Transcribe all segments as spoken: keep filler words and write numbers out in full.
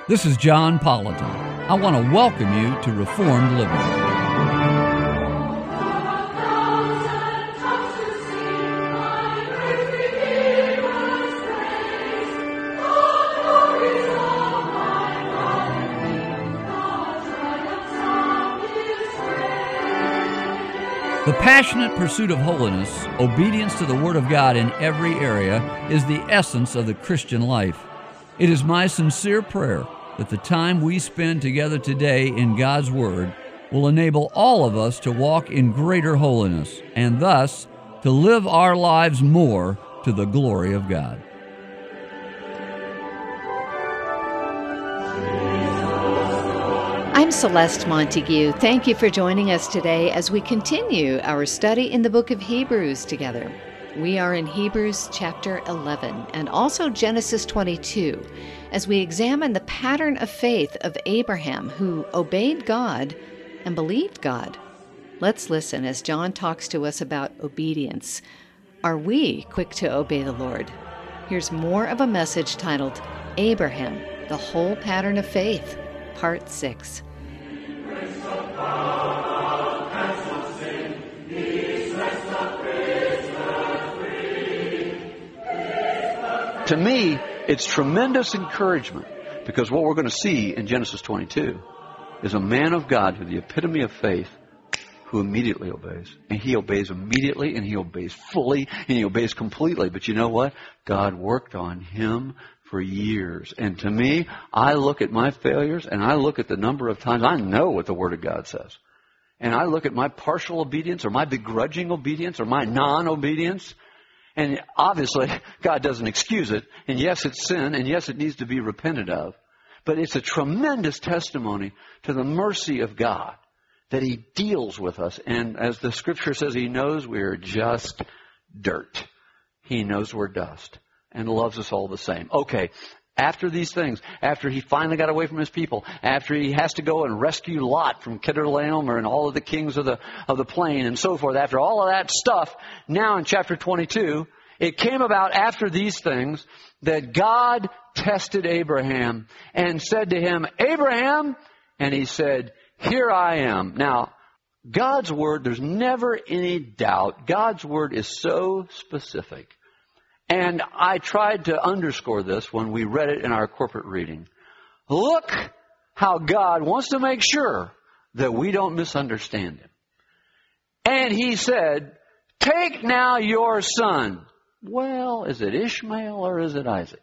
This is John Politan. I want to welcome you to Reformed Living. The passionate pursuit of holiness, obedience to the Word of God in every area, is the essence of the Christian life. It is my sincere prayer that the time we spend together today in God's Word will enable all of us to walk in greater holiness and thus to live our lives more to the glory of God. I'm Celeste Montague. Thank you for joining us today as we continue our study in the book of Hebrews together. We are in Hebrews chapter eleven and also Genesis twenty-two as we examine the pattern of faith of Abraham, who obeyed God and believed God. Let's listen as John talks to us about obedience. Are we quick to obey the Lord? Here's more of a message titled Abraham, the Whole Pattern of Faith, Part six. To me, it's tremendous encouragement, because what we're going to see in Genesis twenty-two is a man of God who the epitome of faith, who immediately obeys. And he obeys immediately, and he obeys fully, and he obeys completely. But you know what? God worked on him for years. And to me, I look at my failures, and I look at the number of times I know what the Word of God says. And I look at my partial obedience, or my begrudging obedience, or my non-obedience. And obviously, God doesn't excuse it. And yes, it's sin. And yes, it needs to be repented of. But it's a tremendous testimony to the mercy of God that He deals with us. And as the Scripture says, He knows we're just dirt. He knows we're dust and loves us all the same. Okay, after these things, after he finally got away from his people, after he has to go and rescue Lot from Chedorlaomer and all of the kings of the of the plain and so forth, after all of that stuff, now in chapter twenty-two, it came about after these things that God tested Abraham and said to him, Abraham, and he said, here I am. Now, God's word, there's never any doubt. God's word is so specific. And I tried to underscore this when we read it in our corporate reading. Look how God wants to make sure that we don't misunderstand Him. And He said, take now your son. Well, is it Ishmael or is it Isaac?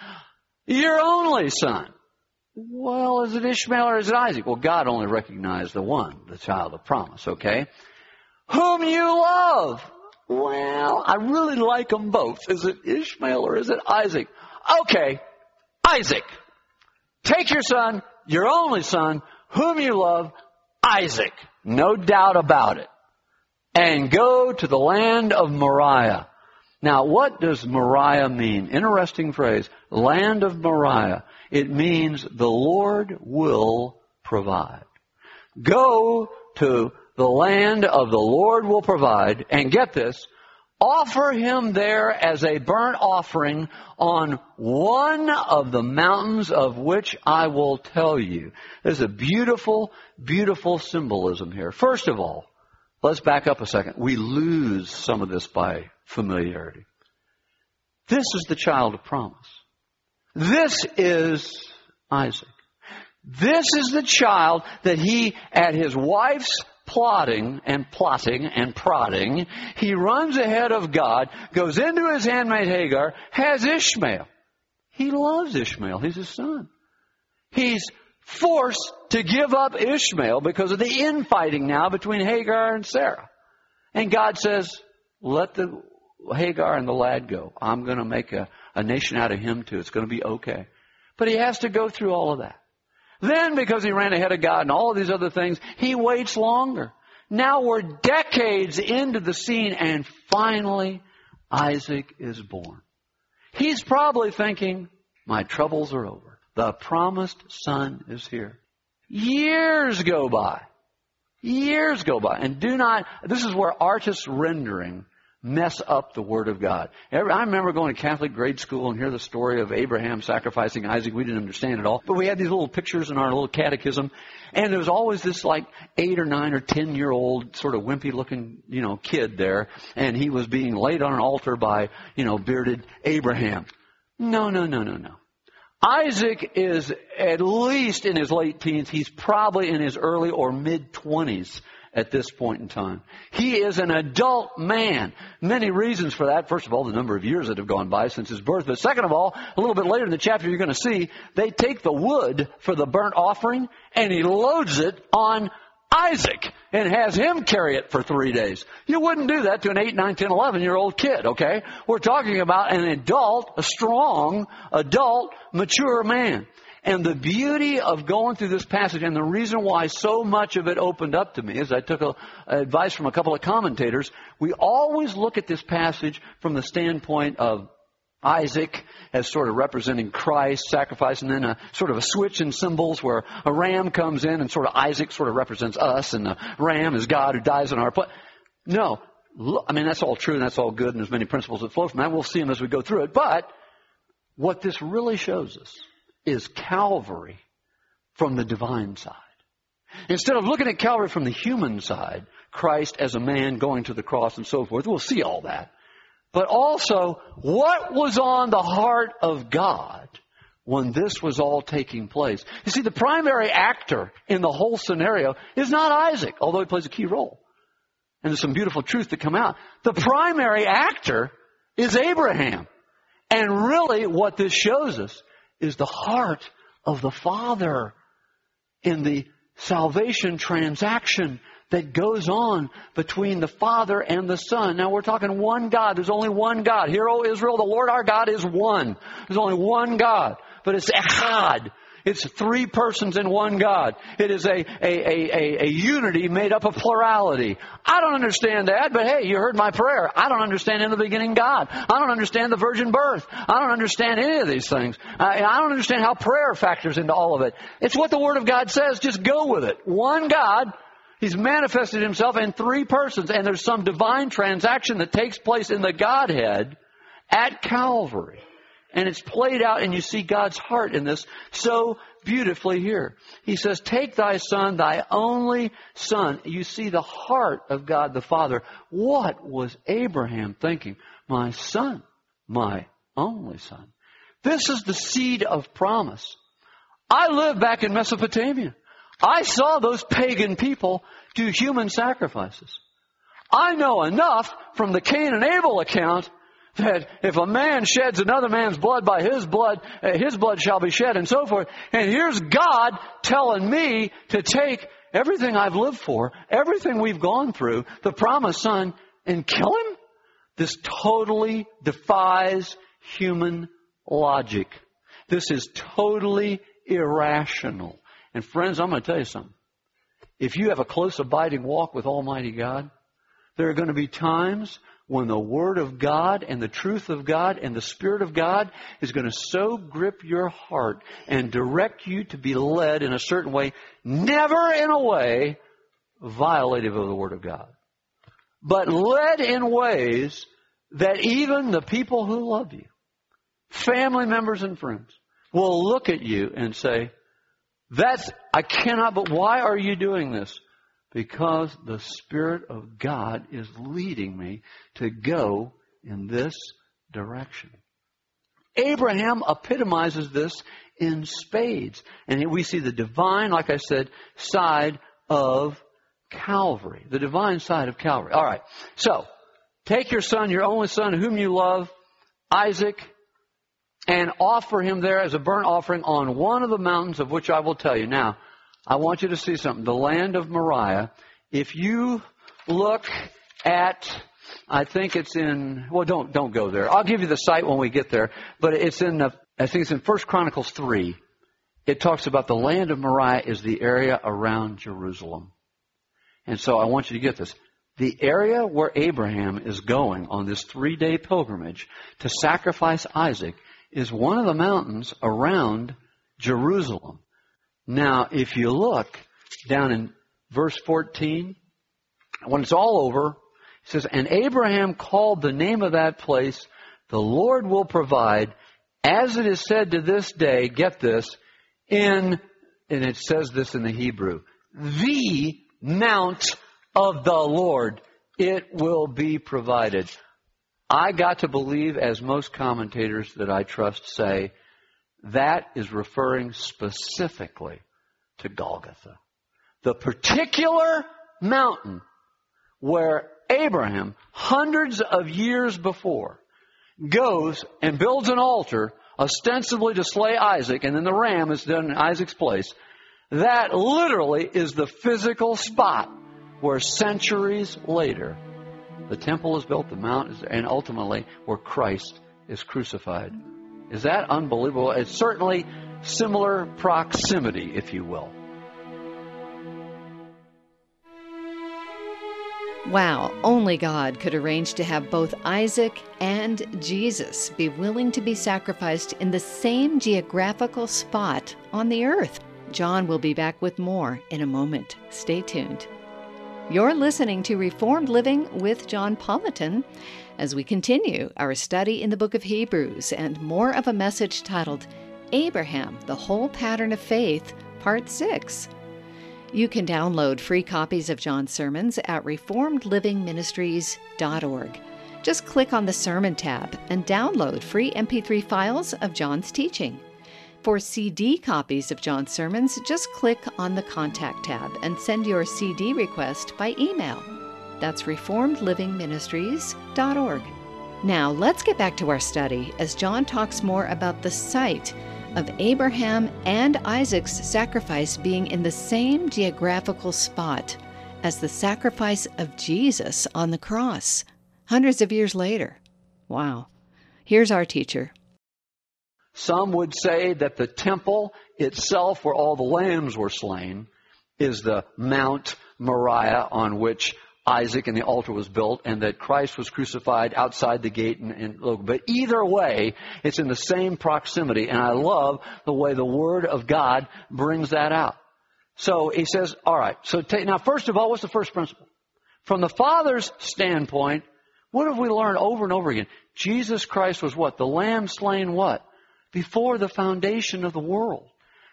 Your only son. Well, is it Ishmael or is it Isaac? Well, God only recognized the one, the child of promise, okay? Whom you love. Well, I really like them both. Is it Ishmael or is it Isaac? Okay, Isaac. Take your son, your only son, whom you love, Isaac. No doubt about it. And go to the land of Moriah. Now, what does Moriah mean? Interesting phrase. Land of Moriah. It means the Lord will provide. Go to the land of the Lord will provide, and get this, offer Him there as a burnt offering on one of the mountains of which I will tell you. There's a beautiful, beautiful symbolism here. First of all, let's back up a second. We lose some of this by familiarity. This is the child of promise. This is Isaac. This is the child that he, at his wife's plotting and plotting and prodding, he runs ahead of God, goes into his handmaid Hagar, has Ishmael. He loves Ishmael. He's his son. He's forced to give up Ishmael because of the infighting now between Hagar and Sarah. And God says, let the Hagar and the lad go. I'm going to make a, a nation out of him too. It's going to be okay. But he has to go through all of that. Then, because he ran ahead of God and all of these other things, he waits longer. Now we're decades into the scene, and finally, Isaac is born. He's probably thinking, my troubles are over. The promised son is here. Years go by. Years go by. And do not, this is where artist rendering mess up the Word of God. Every, I remember going to Catholic grade school and hear the story of Abraham sacrificing Isaac. We didn't understand it all. But we had these little pictures in our little catechism. And there was always this like eight or nine or ten year old sort of wimpy looking, you know, kid there. And he was being laid on an altar by, you know, bearded Abraham. No, no, no, no, no. Isaac is at least in his late teens. He's probably in his early or mid twenties. At this point in time. He is an adult man. Many reasons for that. First of all, the number of years that have gone by since his birth. But second of all, a little bit later in the chapter you're going to see, they take the wood for the burnt offering and he loads it on Isaac and has him carry it for three days. You wouldn't do that to an eight, nine, ten, eleven year old kid, okay? We're talking about an adult, a strong, adult, mature man. And the beauty of going through this passage, and the reason why so much of it opened up to me, is I took a, advice from a couple of commentators. We always look at this passage from the standpoint of Isaac as sort of representing Christ, sacrifice, and then a sort of a switch in symbols where a ram comes in and sort of Isaac sort of represents us, and the ram is God who dies in our place. No, I mean, that's all true and that's all good, and there's many principles that flow from that. We'll see them as we go through it. But what this really shows us is Calvary from the divine side. Instead of looking at Calvary from the human side, Christ as a man going to the cross and so forth, we'll see all that. But also, what was on the heart of God when this was all taking place? You see, the primary actor in the whole scenario is not Isaac, although he plays a key role. And there's some beautiful truth that come out. The primary actor is Abraham. And really what this shows us is the heart of the Father in the salvation transaction that goes on between the Father and the Son. Now we're talking one God. There's only one God. Hear, O Israel, the Lord our God is one. There's only one God. But it's Echad. It's three persons in one God. It is a, a, a, a, a unity made up of plurality. I don't understand that, but hey, you heard my prayer. I don't understand in the beginning God. I don't understand the virgin birth. I don't understand any of these things. I, I don't understand how prayer factors into all of it. It's what the Word of God says. Just go with it. One God. He's manifested himself in three persons, and there's some divine transaction that takes place in the Godhead at Calvary. And it's played out, and you see God's heart in this so beautifully here. He says, take thy son, thy only son. You see the heart of God the Father. What was Abraham thinking? My son, my only son. This is the seed of promise. I lived back in Mesopotamia. I saw those pagan people do human sacrifices. I know enough from the Cain and Abel account that if a man sheds another man's blood, by his blood, uh, his blood shall be shed, and so forth. And here's God telling me to take everything I've lived for, everything we've gone through, the promised son, and kill him? This totally defies human logic. This is totally irrational. And friends, I'm going to tell you something. If you have a close abiding walk with Almighty God, there are going to be times when the Word of God and the truth of God and the Spirit of God is going to so grip your heart and direct you to be led in a certain way, never in a way violative of the Word of God, but led in ways that even the people who love you, family members and friends, will look at you and say, that's, I cannot, but why are you doing this? Because the Spirit of God is leading me to go in this direction. Abraham epitomizes this in spades. And we see the divine, like I said, side of Calvary. The divine side of Calvary. All right. So, take your son, your only son, whom you love, Isaac, and offer him there as a burnt offering on one of the mountains of which I will tell you. Now, I want you to see something. The land of Moriah. If you look at, I think it's in, well, don't don't go there. I'll give you the site when we get there. But it's in, the, I think it's in First Chronicles three. It talks about the land of Moriah is the area around Jerusalem. And so I want you to get this. The area where Abraham is going on this three-day pilgrimage to sacrifice Isaac is one of the mountains around Jerusalem. Now, if you look down in verse fourteen, when it's all over, It says, and Abraham called the name of that place, the Lord will provide, as it is said to this day, get this, in, and it says this in the Hebrew, the mount of the Lord, it will be provided. I got to believe, as most commentators that I trust say, that is referring specifically to Golgotha. The particular mountain where Abraham, hundreds of years before, goes and builds an altar ostensibly to slay Isaac, and then the ram is done in Isaac's place. That literally is the physical spot where centuries later the temple is built, the mount is, and ultimately where Christ is crucified. Is that unbelievable? It's certainly similar proximity, if you will. Wow, only God could arrange to have both Isaac and Jesus be willing to be sacrificed in the same geographical spot on the earth. John will be back with more in a moment. Stay tuned. You're listening to Reformed Living with John Politan as we continue our study in the book of Hebrews and more of a message titled Abraham, the Whole Pattern of Faith, Part six. You can download free copies of John's sermons at reformed living ministries dot org. Just click on the Sermon tab and download free M P three files of John's teaching. For C D copies of John's sermons, just click on the Contact tab and send your C D request by email. That's reformed living ministries dot org. Now, let's get back to our study as John talks more about the site of Abraham and Isaac's sacrifice being in the same geographical spot as the sacrifice of Jesus on the cross, hundreds of years later. Wow. Here's our teacher. Some would say that the temple itself, where all the lambs were slain, is the Mount Moriah on which Isaac and the altar was built, and that Christ was crucified outside the gate. And, and but either way, it's in the same proximity, and I love the way the Word of God brings that out. So he says, all right, so take, now first of all, what's the first principle? From the Father's standpoint, what have we learned over and over again? Jesus Christ was what? The Lamb slain what? Before the foundation of the world.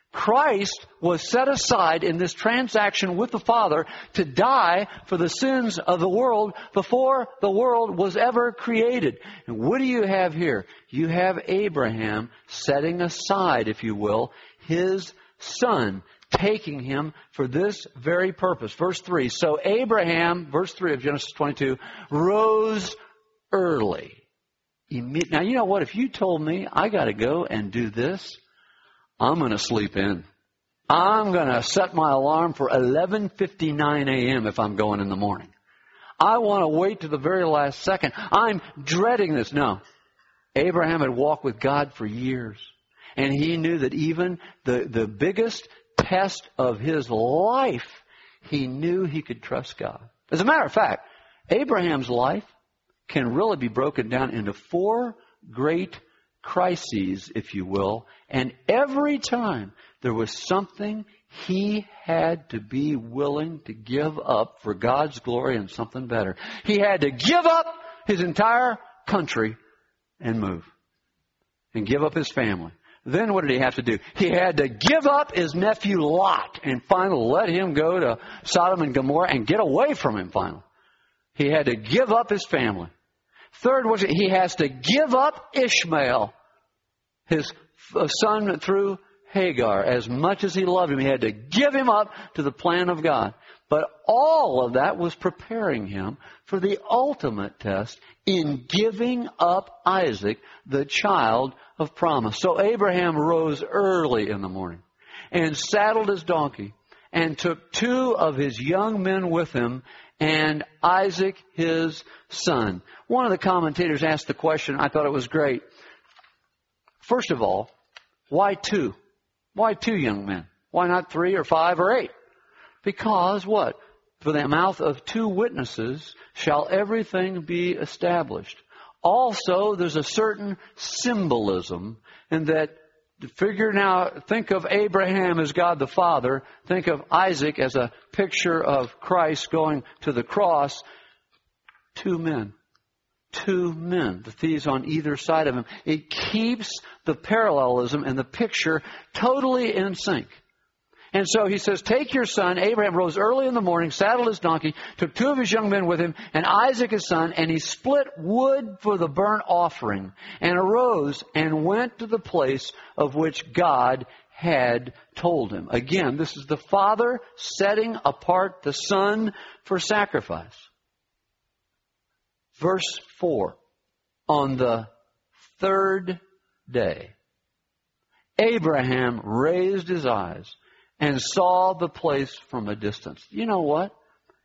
Christ was set aside in this transaction with the Father to die for the sins of the world before the world was ever created. And what do you have here? You have Abraham setting aside, if you will, his son, taking him for this very purpose. Verse three, so Abraham, verse three of Genesis twenty-two, rose early. Now, you know what? If you told me I got to go and do this, I'm going to sleep in. I'm going to set my alarm for eleven fifty-nine a.m. if I'm going in the morning. I want to wait to the very last second. I'm dreading this. No. Abraham had walked with God for years. And he knew that even the, the biggest test of his life, he knew he could trust God. As a matter of fact, Abraham's life can really be broken down into four great crises, if you will. And every time there was something he had to be willing to give up for God's glory and something better. He had to give up his entire country and move. And give up his family. Then what did he have to do? He had to give up his nephew Lot and finally let him go to Sodom and Gomorrah and get away from him finally. He had to give up his family. Third was he has to give up Ishmael, his son through Hagar. As much as he loved him, he had to give him up to the plan of God. But all of that was preparing him for the ultimate test in giving up Isaac, the child of promise. So Abraham rose early in the morning and saddled his donkey and took two of his young men with him and Isaac, his son. One of the commentators asked the question, I thought it was great. First of all, why two? Why two young men? Why not three or five or eight? Because what? For the mouth of two witnesses shall everything be established. Also, there's a certain symbolism in that, figure now, think of Abraham as God the Father. Think of Isaac as a picture of Christ going to the cross. two men. Two men, the thieves on either side of him. It keeps the parallelism and the picture totally in sync. And so he says, take your son. Abraham rose early in the morning, saddled his donkey, took two of his young men with him, and Isaac his son, and he split wood for the burnt offering, and arose and went to the place of which God had told him. Again, this is the father setting apart the son for sacrifice. Verse four, on the third day, Abraham raised his eyes and saw the place from a distance. You know what?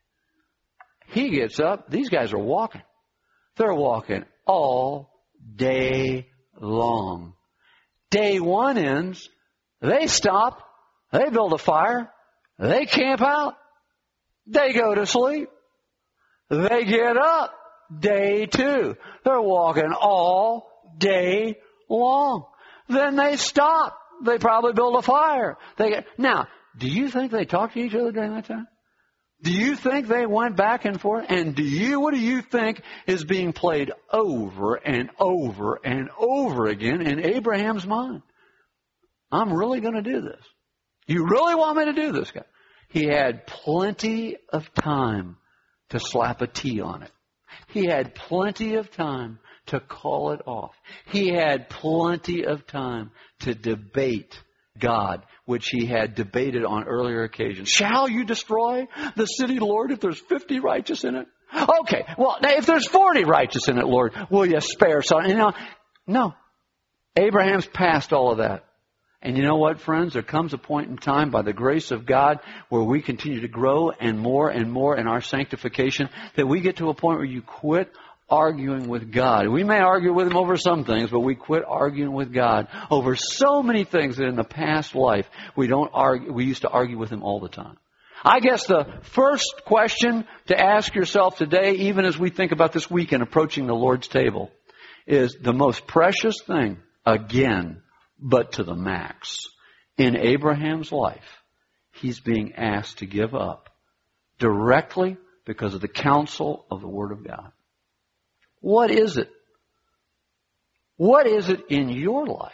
He gets up. These guys are walking. They're walking all day long. Day one ends. They stop. They build a fire. They camp out. They go to sleep. They get up. Day two. They're walking all day long. Then they stop. They probably build a fire. They get, now, do you think they talked to each other during that time? Do you think they went back and forth? And do you, what do you think is being played over and over and over again in Abraham's mind? I'm really going to do this. You really want me to do this, guy? He had plenty of time to slap a T on it. He had plenty of time to call it off. He had plenty of time to debate God, which he had debated on earlier occasions. Shall you destroy the city, Lord, if there's fifty righteous in it? Okay, well, if there's forty righteous in it, Lord, will you spare some? You know, no. Abraham's past all of that. And you know what, friends? There comes a point in time by the grace of God where we continue to grow and more and more in our sanctification that we get to a point where you quit arguing with God. We may argue with Him over some things, but we quit arguing with God over so many things that in the past life we don't argue. We used to argue with Him all the time. I guess the first question to ask yourself today, even as we think about this weekend approaching the Lord's table, is the most precious thing, again, but to the max. In Abraham's life, he's being asked to give up directly because of the counsel of the Word of God. What is it? What is it in your life?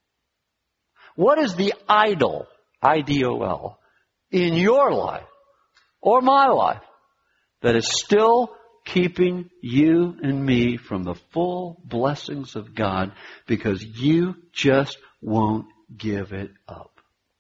What is the idol, I D O L, in your life or my life that is still keeping you and me from the full blessings of God because you just won't give it up?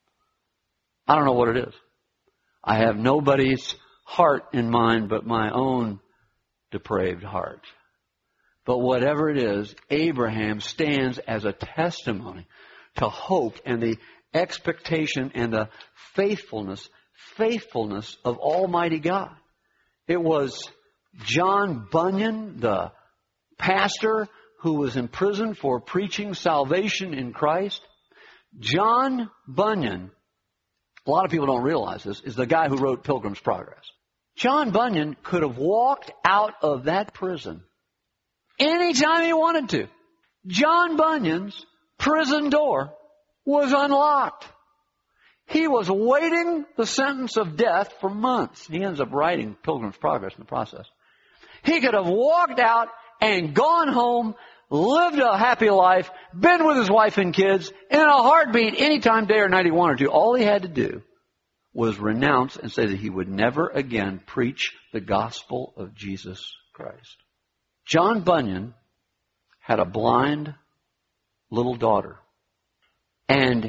I don't know what it is. I have nobody's heart in mind but my own depraved heart. But whatever it is, Abraham stands as a testimony to hope and the expectation and the faithfulness, faithfulness of Almighty God. It was John Bunyan, the pastor who was in prison for preaching salvation in Christ. John Bunyan, a lot of people don't realize this, is the guy who wrote Pilgrim's Progress. John Bunyan could have walked out of that prison anytime he wanted to. John Bunyan's prison door was unlocked. He was waiting the sentence of death for months. He ends up writing Pilgrim's Progress in the process. He could have walked out and gone home, lived a happy life, been with his wife and kids in a heartbeat anytime, day or night he wanted to. All he had to do was renounce and say that he would never again preach the gospel of Jesus Christ. John Bunyan had a blind little daughter, and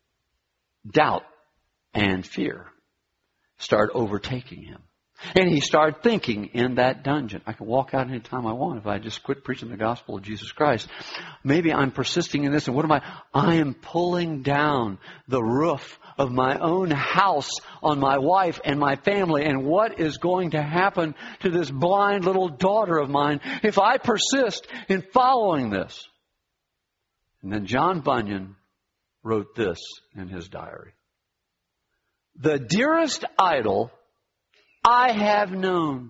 doubt and fear started overtaking him. And he started thinking in that dungeon, I can walk out anytime I want if I just quit preaching the gospel of Jesus Christ. Maybe I'm persisting in this, and what am I? I am pulling down the roof of my own house on my wife and my family, and what is going to happen to this blind little daughter of mine if I persist in following this? And then John Bunyan wrote this in his diary. The dearest idol I have known,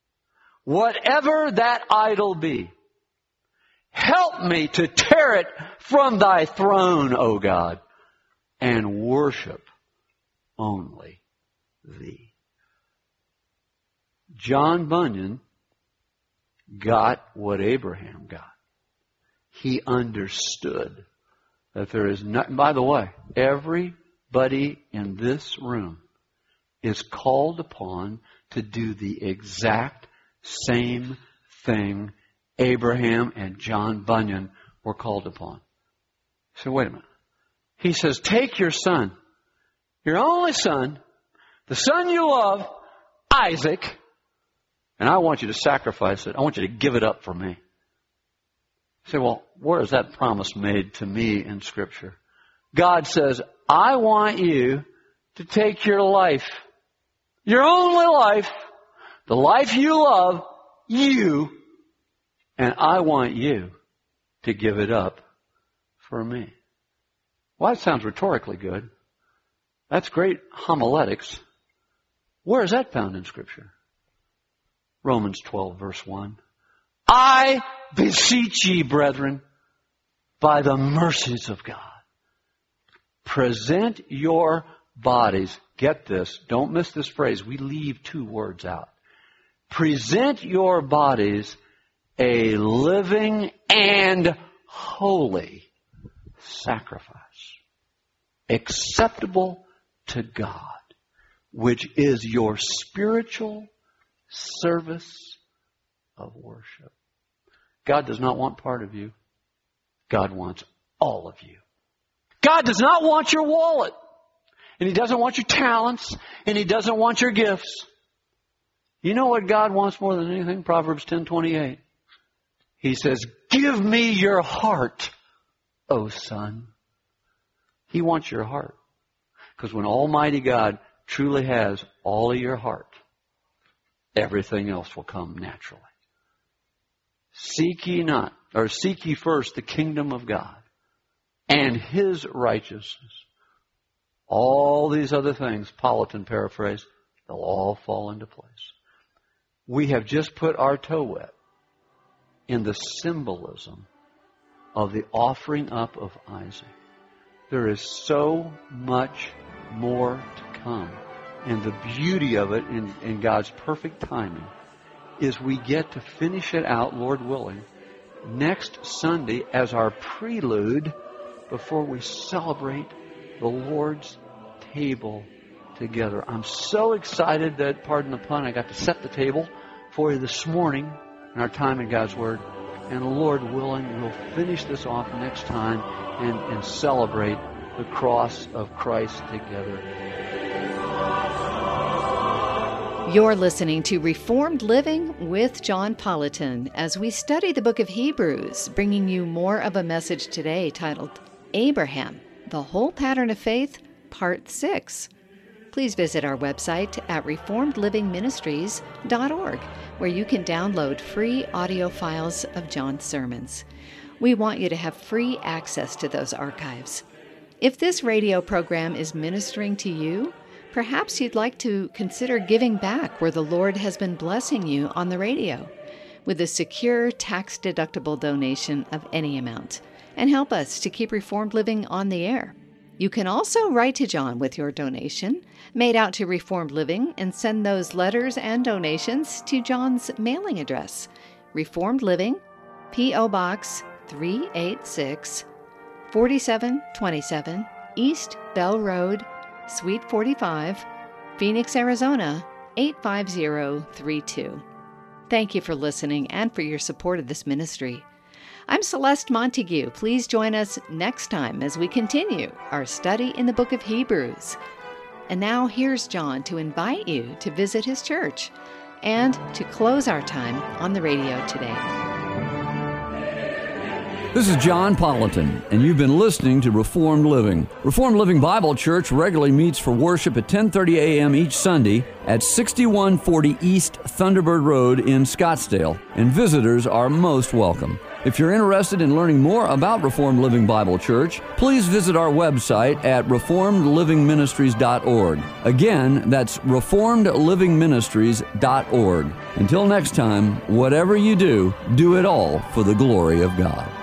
whatever that idol be, help me to tear it from thy throne, O God, and worship only thee. John Bunyan got what Abraham got. He understood that there is not, by the way, everybody in this room is called upon to do the exact same thing Abraham and John Bunyan were called upon. So wait a minute. He says, take your son, your only son, the son you love, Isaac, and I want you to sacrifice it. I want you to give it up for me. You say, well, where is that promise made to me in Scripture? God says, I want you to take your life, your only life, the life you love, you, and I want you to give it up for me. Well, that sounds rhetorically good. That's great homiletics. Where is that found in Scripture? Romans twelve, verse one. I beseech ye, brethren, by the mercies of God, present your bodies. Get this. Don't miss this phrase. We leave two words out. Present your bodies a living and holy sacrifice, acceptable to God, which is your spiritual service of worship. God does not want part of you. God wants all of you. God does not want your wallet. And He doesn't want your talents. And He doesn't want your gifts. You know what God wants more than anything? Proverbs ten twenty-eight. He says, give me your heart, O son. He wants your heart. Because when Almighty God truly has all of your heart, everything else will come naturally. Seek ye not, or seek ye first the kingdom of God and His righteousness. All these other things, Politan paraphrase, they'll all fall into place. We have just put our toe wet in the symbolism of the offering up of Isaac. There is so much more to come. And the beauty of it in, in God's perfect timing is we get to finish it out, Lord willing, next Sunday as our prelude before we celebrate the Lord's table together. I'm so excited that, pardon the pun, I got to set the table for you this morning in our time in God's Word. And Lord willing, we'll finish this off next time and, and celebrate the cross of Christ together. You're listening to Reformed Living with John Politan as we study the book of Hebrews, bringing you more of a message today titled Abraham, the Whole Pattern of Faith, Part six. Please visit our website at reformed living ministries dot org, where you can download free audio files of John's sermons. We want you to have free access to those archives. If this radio program is ministering to you, perhaps you'd like to consider giving back where the Lord has been blessing you on the radio with a secure, tax-deductible donation of any amount, and help us to keep Reformed Living on the air. You can also write to John with your donation, made out to Reformed Living, and send those letters and donations to John's mailing address, Reformed Living, P O. Box three eighty-six, forty-seven twenty-seven, East Bell Road, Suite forty-five, Phoenix, Arizona, eight five zero three two. Thank you for listening and for your support of this ministry. I'm Celeste Montague. Please join us next time as we continue our study in the book of Hebrews. And now here's John to invite you to visit his church and to close our time on the radio today. This is John Politan, and you've been listening to Reformed Living. Reformed Living Bible Church regularly meets for worship at ten thirty a.m. each Sunday at sixty-one forty East Thunderbird Road in Scottsdale, and visitors are most welcome. If you're interested in learning more about Reformed Living Bible Church, please visit our website at reformed living ministries dot org. Again, that's reformed living ministries dot org. Until next time, whatever you do, do it all for the glory of God.